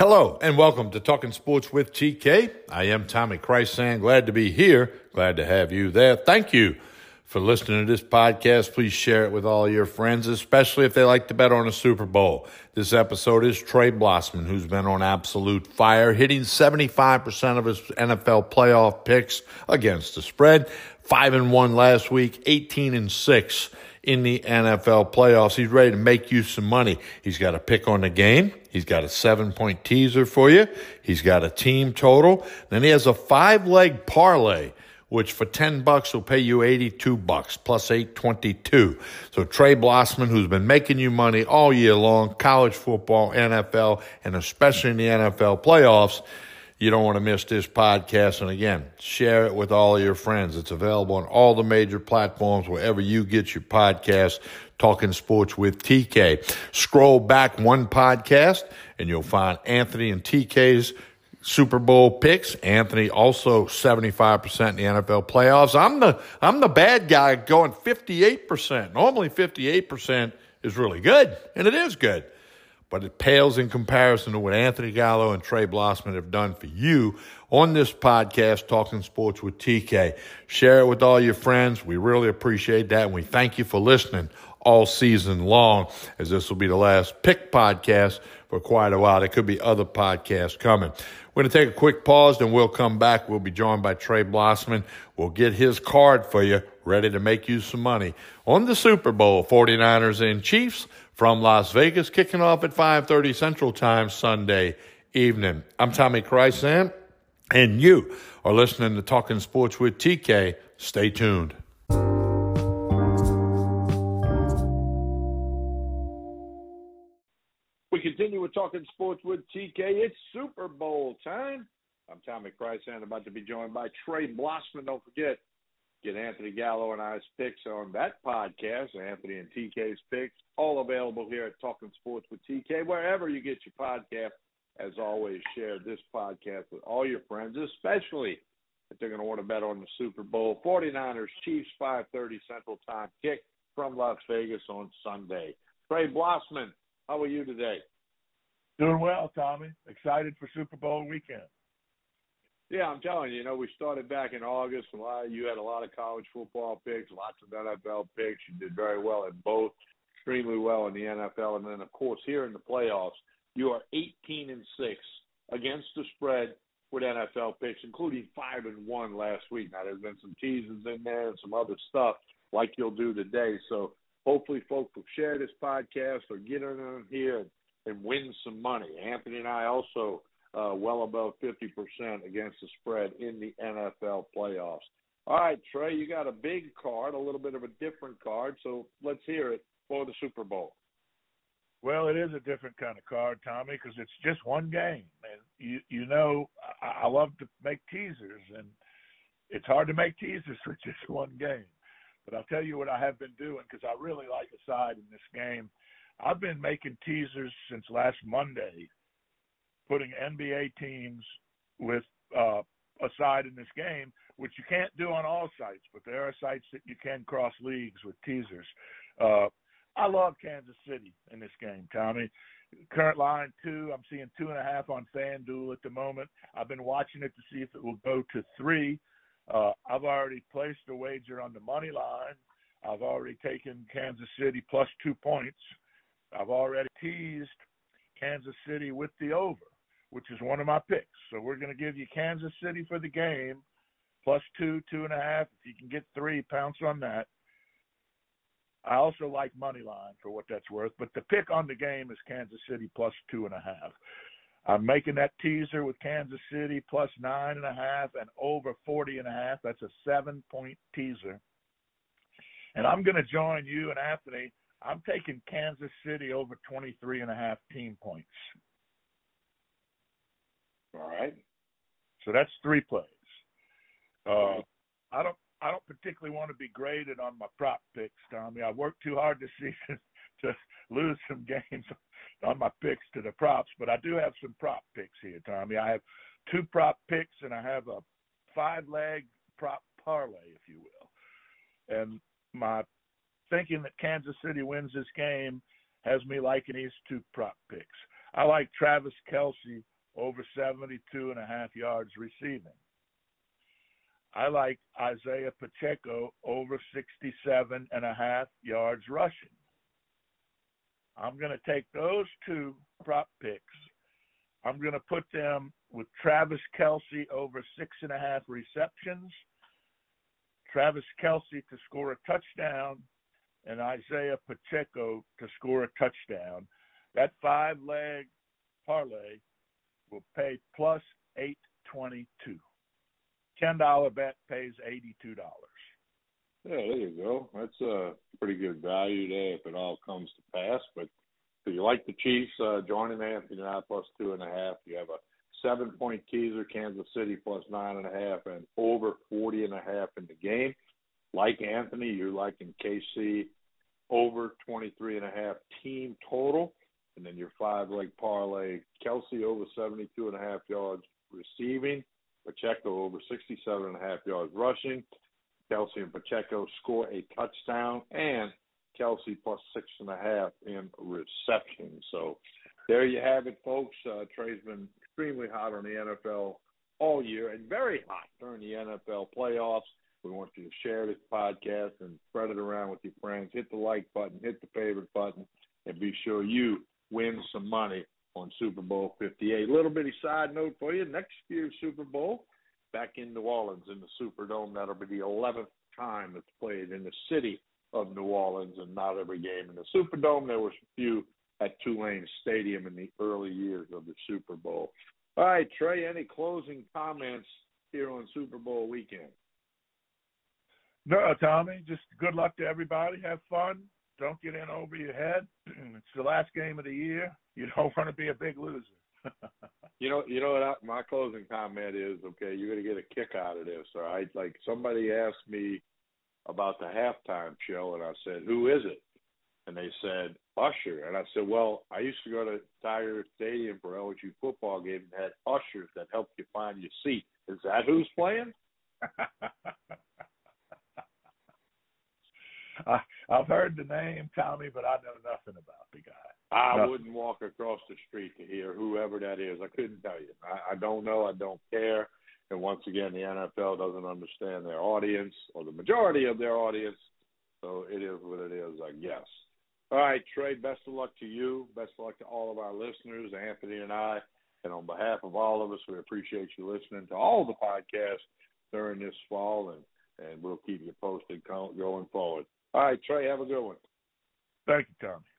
Hello and welcome to Talking Sports with TK. I am Tommy Christsan. Glad to be here. Glad to have you there. Thank you for listening to this podcast. Please share it with all your friends, especially if they like to bet on the Super Bowl. This episode is Trey Blossman, who's been on absolute fire, hitting 75% of his NFL playoff picks against the spread. 5-1 last week, 18-6 in the NFL playoffs. He's ready to make you some money. He's got a pick on the game. He's got a 7-point teaser for you. He's got a team total. Then he has a 5-leg parlay, which for $10 will pay you $82 plus 822. So Trey Blossman, who's been making you money all year long, college football, NFL, and especially in the NFL playoffs, you don't want to miss this podcast. And again, share it with all of your friends. It's available on all the major platforms, wherever you get your podcast, Talking Sports with TK. Scroll back one podcast and you'll find Anthony and TK's Super Bowl picks. Anthony also 75% in the NFL playoffs. I'm the bad guy going 58%. Normally 58% is really good, and it is good. But it pales in comparison to what Anthony Gallo and Trey Blossman have done for you on this podcast, Talking Sports with TK. Share it with all your friends. We really appreciate that, and we thank you for listening all season long, as this will be the last pick podcast for quite a while. There could be other podcasts coming. We're going to take a quick pause, then we'll come back. We'll be joined by Trey Blossman. We'll get his card for you, ready to make you some money on the Super Bowl, 49ers and Chiefs from Las Vegas, kicking off at 5:30 Central Time Sunday evening. I'm Tommy Christsan, and you are listening to Talking Sports with TK. Stay tuned. We continue with Talking Sports with TK. It's Super Bowl time. I'm Tommy Christsan, about to be joined by Trey Blossman. Don't forget, get Anthony Gallo and I's picks on that podcast, Anthony and TK's picks, all available here at Talking Sports with TK, wherever you get your podcast. As always, share this podcast with all your friends, especially if they're going to want to bet on the Super Bowl. 49ers, Chiefs, 5:30 Central Time kick from Las Vegas on Sunday. Trey Blossman, how are you today? Doing well, Tommy. Excited for Super Bowl weekend. Yeah, I'm telling you, we started back in August. You had a lot of college football picks, lots of NFL picks. You did very well in both, extremely well in the NFL. And then, of course, here in the playoffs, you are 18-6 against the spread with NFL picks, including 5-1 last week. Now, there's been some teasers in there and some other stuff like you'll do today. So hopefully folks will share this podcast or get on here and win some money. Anthony and I also well above 50% against the spread in the NFL playoffs. All right, Trey, you got a big card, a little bit of a different card, so let's hear it for the Super Bowl. Well, it is a different kind of card, Tommy, because it's just one game. And I love to make teasers, and it's hard to make teasers with just one game. But I'll tell you what I have been doing, because I really like a side in this game. I've been making teasers since last Monday, putting NBA teams with a side in this game, which you can't do on all sites, but there are sites that you can cross leagues with teasers. I love Kansas City in this game, Tommy. Current line 2, I'm seeing 2.5 on FanDuel at the moment. I've been watching it to see if it will go to 3. I've already placed a wager on the money line. I've already taken Kansas City plus 2 points. I've already teased Kansas City with the over, which is one of my picks. So we're going to give you Kansas City for the game, plus 2, 2.5. If you can get 3, pounce on that. I also like money line for what that's worth, but the pick on the game is Kansas City plus 2.5. I'm making that teaser with Kansas City plus 9.5 and over 40.5. That's a 7-point teaser. And I'm going to join you and Anthony. I'm taking Kansas City over 23.5 team points. All right. So that's 3 plays. I don't particularly want to be graded on my prop picks, Tommy. I worked too hard this season to lose some games on my picks to the props, but I do have some prop picks here, Tommy. I have 2 prop picks, and I have a 5-leg prop parlay, if you will. And my thinking that Kansas City wins this game has me liking these 2 prop picks. I like Travis Kelce over 72.5 yards receiving. I like Isaiah Pacheco over 67.5 yards rushing. I'm going to take those two prop picks. I'm going to put them with Travis Kelce over 6.5 receptions, Travis Kelce to score a touchdown, and Isaiah Pacheco to score a touchdown. That 5-leg parlay will pay plus 822. $10 bet pays $82. Yeah, there you go. That's a pretty good value there if it all comes to pass. But if you like the Chiefs joining Anthony and I plus 2.5, you have a 7-point teaser, Kansas City plus 9.5, and over 40.5 in the game. Like Anthony, you're liking KC over 23.5 team total. And then your 5-leg parlay, Kelce over 72.5 yards receiving, Pacheco over 67.5 yards rushing, Kelce and Pacheco score a touchdown, and Kelce plus 6.5 in reception. So there you have it, folks. Trey's been extremely hot on the NFL all year and very hot during the NFL playoffs. We want you to share this podcast and spread it around with your friends. Hit the like button, hit the favorite button, and be sure you win some money on Super Bowl 58. Little bitty side note for you. Next year's Super Bowl, back in New Orleans in the Superdome. That'll be the 11th time it's played in the city of New Orleans, and not every game in the Superdome. There was a few at Tulane Stadium in the early years of the Super Bowl. All right, Trey, any closing comments here on Super Bowl weekend? No, Tommy, just good luck to everybody. Have fun. Don't get in over your head. It's the last game of the year. You don't want to be a big loser. You know what my closing comment is, okay, you're going to get a kick out of this, all right? Like somebody asked me about the halftime show, and I said, who is it? And they said, Usher. And I said, well, I used to go to Tiger Stadium for LSU football games and had ushers that helped you find your seat. Is that who's playing? I've heard the name, Tommy, but I know nothing about the guy. I wouldn't walk across the street to hear whoever that is. I couldn't tell you. I don't know. I don't care. And once again, the NFL doesn't understand their audience or the majority of their audience. So it is what it is, I guess. All right, Trey, best of luck to you. Best of luck to all of our listeners, Anthony and I. And on behalf of all of us, we appreciate you listening to all the podcasts during this fall, and we'll keep you posted going forward. All right, Trey, have a good one. Thank you, Tommy.